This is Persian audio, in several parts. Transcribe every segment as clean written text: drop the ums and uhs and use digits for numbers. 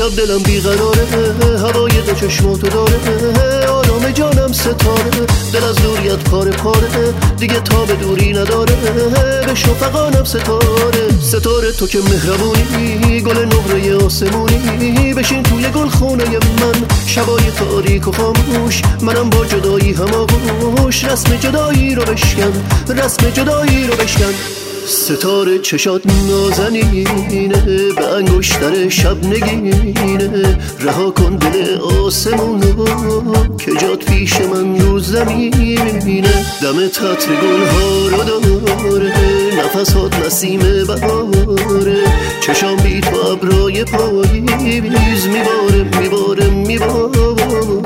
امشب دلم بیقراره، هوای دو چشماتو داره، آرام جانم ستاره، دل از دوریت پاره پاره، دیگه تا به دوری نداره، به شفقانم ستاره. ستاره تو که مهربونی، گل نقره آسمونی، بشین توی گل خونه من، شبای تاریک و خاموش، منم با جدایی هماغوش، رسم جدایی رو بشکن، رسم جدایی رو بشکن. ستاره چشات نازنینه، به انگشتر شب نگینه، رها کن دل آسمونو که جات پیش من رو زمینه. دمت عطر گلها رو داره، نفسات نسیم بهاره، چشام بی تو ابرای پاییز میباره میباره میباره.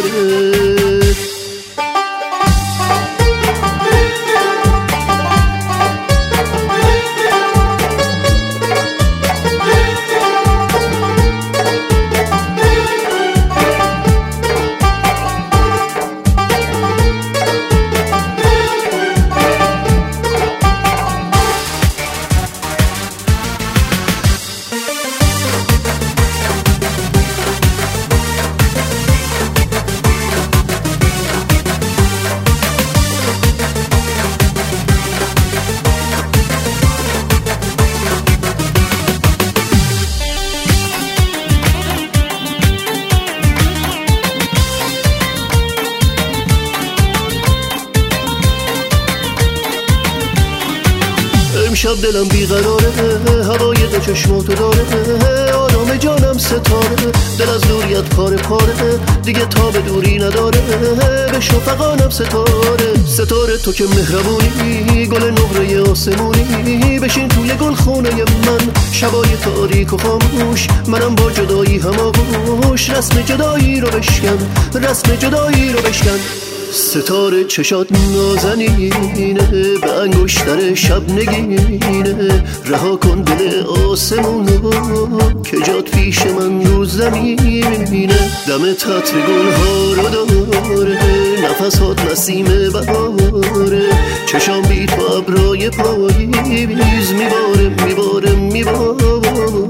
امشب دلم بیقراره، هوای دو چشماتو داره، آرام جانم ستاره، دل از دوریت پاره پاره، دیگه تا به دوری نداره، به شفقانم ستاره. ستاره تو که مهربونی، گل نقره آسمونی، بشین توی گل خونه من، شبای تاریک و خاموش، منم با جدایی هماغوش، رسم جدایی رو بشکن، رسم جدایی رو بشکن. ستاره چشات نازنینه، به انگشتر شب نگینه، رها کن دل آسمونو که جات پیش من رو زمینه. دمت عطر گلها رو داره، نفسات نسیم بهاره، چشام بی تو ابرای پاییز میباره میباره میباره.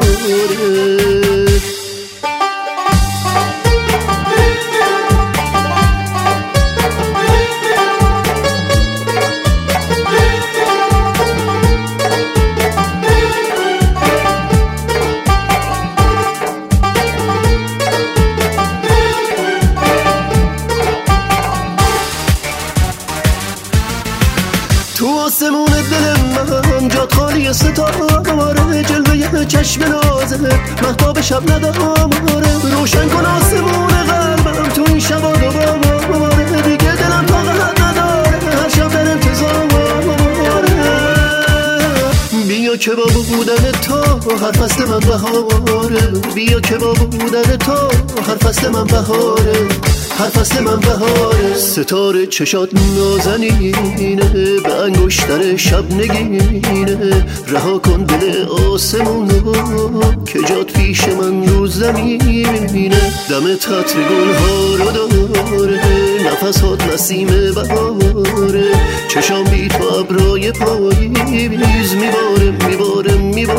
تو آسمون دل من جات خالی ستاره، جلوه چشم نازت مهتاب شب نداره، روشن کن آسمون قلبم تو این شب و دوباره، دیگه دلم طاقت نداره هر شب در انتظاره. بیا که با بودن تو هر فصل من بهاره، بیا که با بودن تو هر فصل من بهاره، هر فصل من بهاره. ستاره چشات نازنینه، به انگشتر شب نگینه، رها کن دل آسمونو که جات پیش من رو زمینه. دمت عطر گلها رو داره، نفسات نسیم بهاره، چشام بی تو ابرای پاییز میباره میباره میباره.